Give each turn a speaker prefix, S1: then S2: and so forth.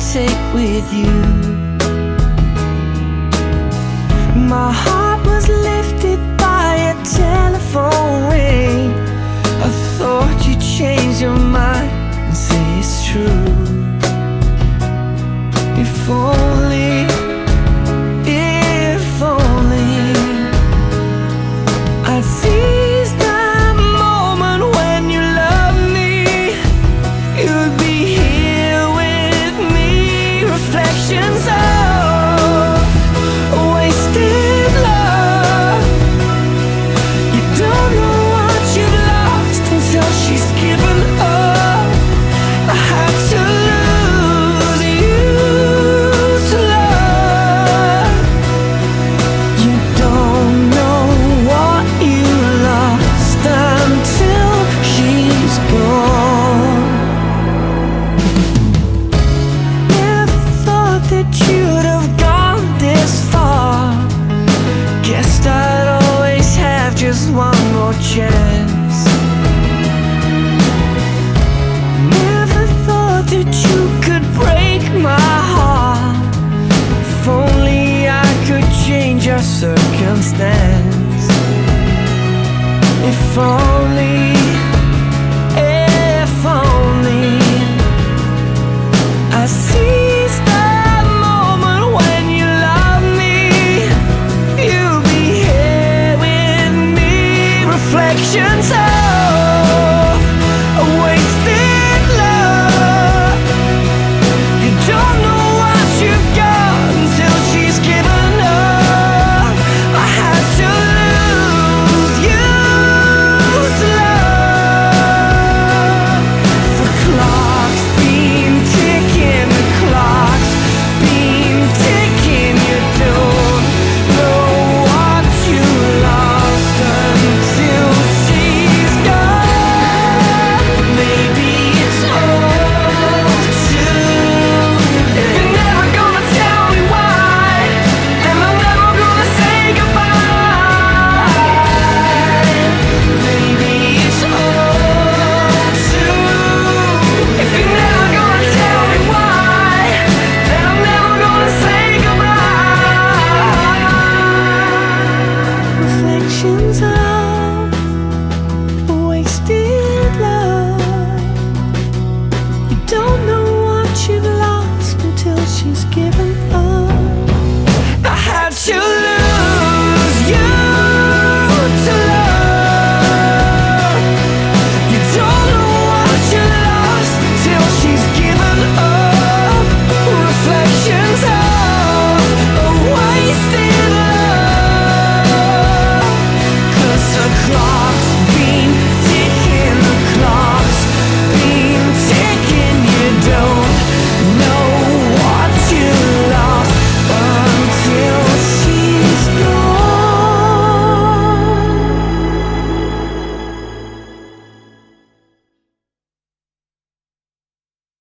S1: take with you. My heart was lifted by a telephone ring. I thought you'd change your mind and say it's true. If only, if only I'd seize that moment when you loved me. You'd be here with me. Reflections of wasted love. You don't know what you've lost until she's given up. I had to lose you to love. You don't know what you lost until she's gone. Never thought that you'd have gone this far. Guessed I'd always have just one more chance. Never thought that you could break my heart. If only I could change your circumstance. If only, if only I seized that moment when you love me. You'll be here with me. Reflections of